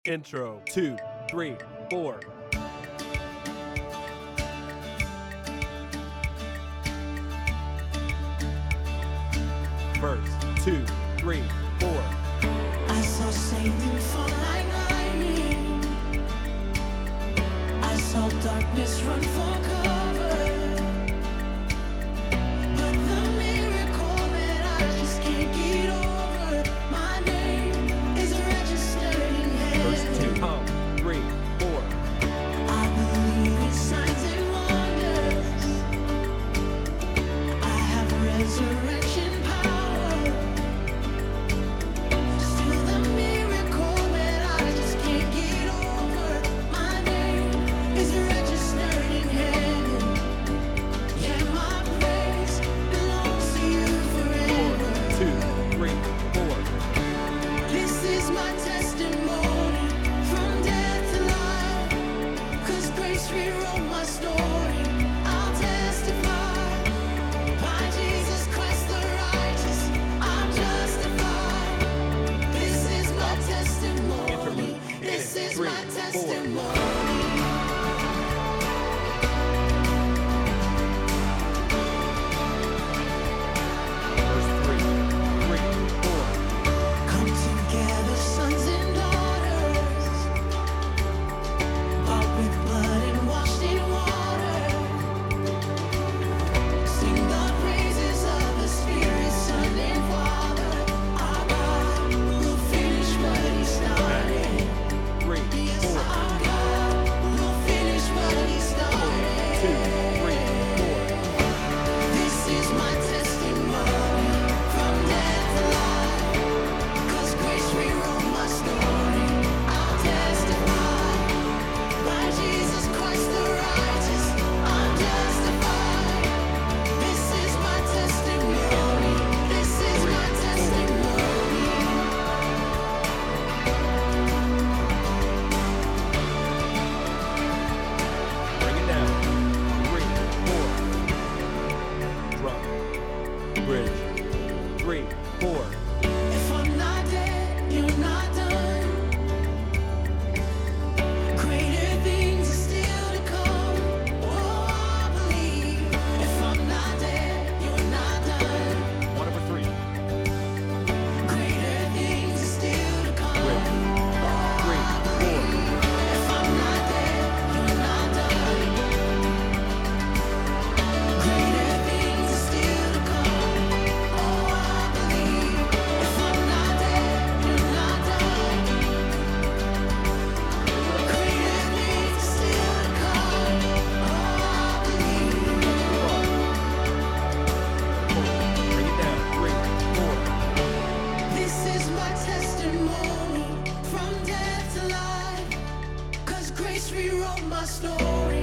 Intro, 2, 3, 4. Verse, 2, 3, 4. I saw Satan fall like lightning. I saw darkness run for cover. But the miracle that I just can't get over, my name is registered in Verse heaven. 2, 3, 4. I believe in signs and wonders. I have resurrection power. Still the miracle that I just can't get over, my name is registered in heaven. Yeah, my praise belongs to you 2, forever. 3, 4. This is my testimony from death to life. 'Cause grace rewrote my story. I'll testify. By Jesus Christ the righteous, I'm justified. This is my testimony. This is my testimony. Verse 3, 3, 4. Come together, sons and daughters, bought with blood and washed in water. Sing the praises of the Spirit, Son and Father. Our God will finish what He started. 3, Yes, 4. our God will finish what He 2, started. 3, 4. This is my testimony from death to life. 'Cause grace rewrote my story. I'll testify. By Jesus Christ the righteous, I'm justified. This is my testimony. This is my testimony. Bring it down. 3, 4. Drum. Bridge. 3, 4. If I'm not dead, you're not done. Greater things are still to come. Oh, I believe. If I'm not dead, you're not done. 1 over 3. Greater things are still to come. Bridge. 3, 4. If I'm not dead, you're not done. Greater things are still to come. Oh, I believe. If I'm not dead, you're not done. Greater things are still to come. Oh, I believe. Bring it down. 3, 4. This is my testimony from death to life. 'Cause grace rewrote my story.